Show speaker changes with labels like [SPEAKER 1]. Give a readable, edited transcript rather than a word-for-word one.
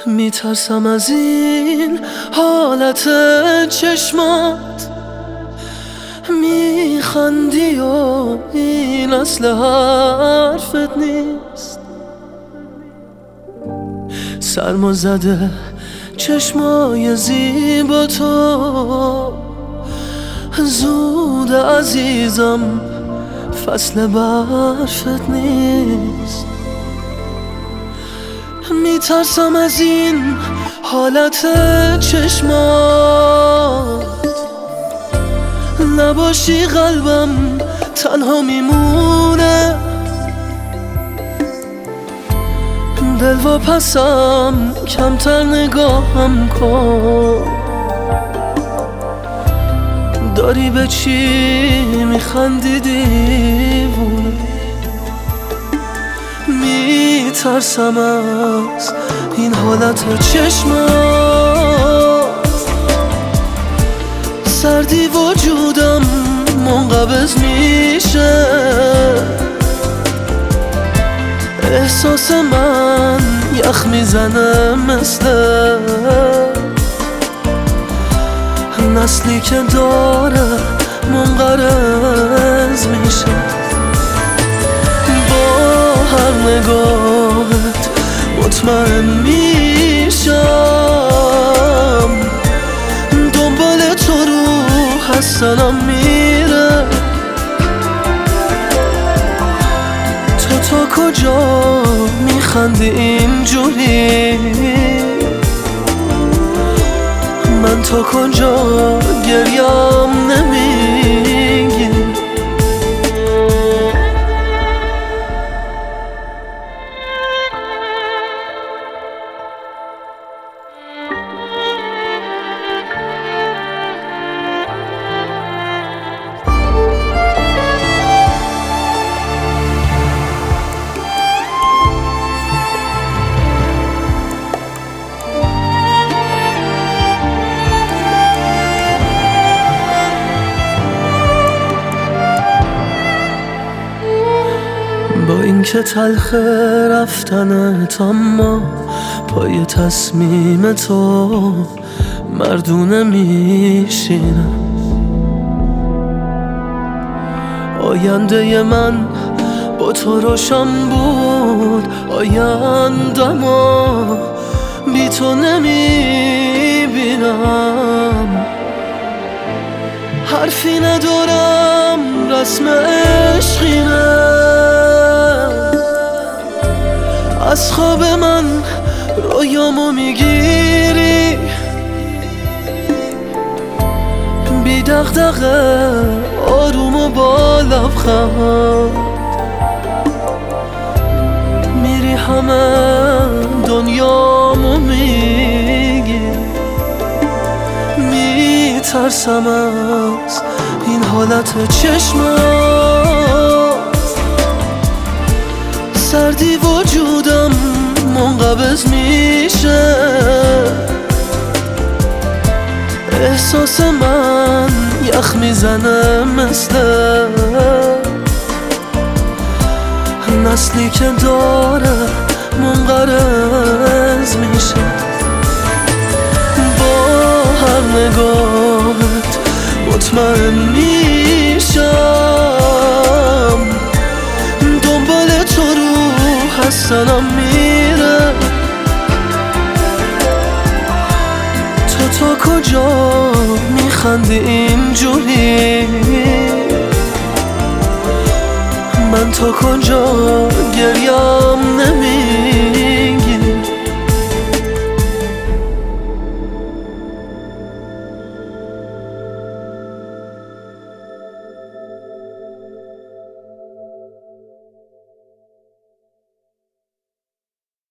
[SPEAKER 1] میترسم از این حالت چشمات، میخندی و این اصل حرفت نیست. سرما زده چشمای زیبا تو، زود عزیزم فصل برفت نیست. میترسم از این حالت چشمات، نباشی قلبم تنها میمونه. دل و پسم کمتر نگاهم کن، داری به چی میخندی دیوونه؟ میترسم از این حالت چشمات، سردی وجودم منقبض میشه. احساس من یخ میزنه مثل نسلی که داره منقرض میشه. با هر نگاهت مطمئن میشم، دنبال تو روح حسنم میره. تو تا کجا میخندی اینجوری؟ من تا کجا گریم نمیگی؟ با اینکه تلخ رفتنت، اما پای تصمیم تو مردونه میشینم. آینده من با تو روشن بود، آینده‌مو بی تو نمیبینم. حرفی ندارم، رسم عشقینه. از خواب من رویامو میگیری، بی دغدغه آروم و با لبخند میری همه دنیامو میگی. میترسم از این حالت چشمات، سردی وجودم منقبض میشه. احساس من یخ میزنه مثل نسلی که داره منقرض میشه. با هر نگاهت مطمئن میشم، دنبال تو روح حسنم میره. تو تا کجا میخندی اینجوری؟ من تا کجا گریم نمیگی؟